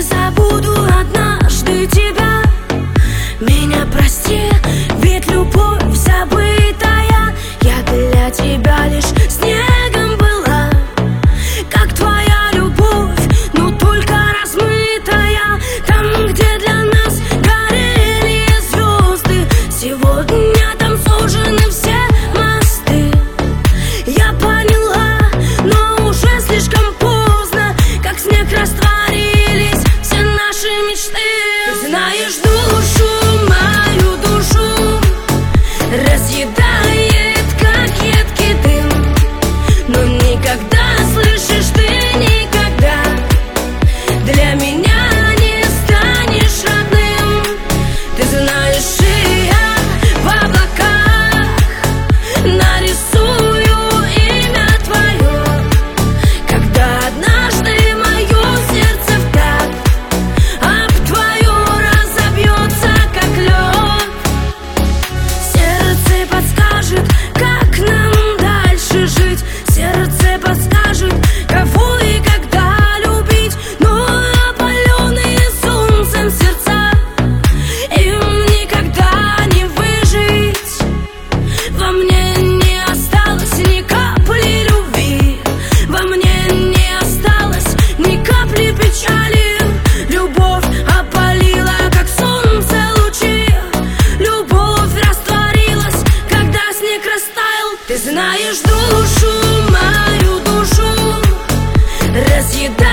забуду однажды тебя. Меня прости, ведь любовь забытая, я для тебя лишь снегом была, как твоя любовь, но только размытая. Там, где для нас горели звезды, сегодня там сожжены все мосты. Я поняла, но уже слишком поздно, как снег растворились все наши мечты. Ты знаешь, душу мою, душу разъедает, как едкий дым, но никогда, слышишь, ты никогда для меня не станешь родным. Ты знаешь, и я в облаках нарисую имя твое, когда однажды мое сердце в такт об твое разобьется, как лед. Сердце подскажет, как нам дальше жить, сердце подскажет, кого и когда любить. Но опаленные солнцем сердца, им никогда не выжить. Во мне не осталось ни капли любви, во мне не осталось ни капли печали. Любовь опалила, как солнце, лучи, любовь растворилась, когда снег растаял. Ты знаешь, душу мою, душу разъедает,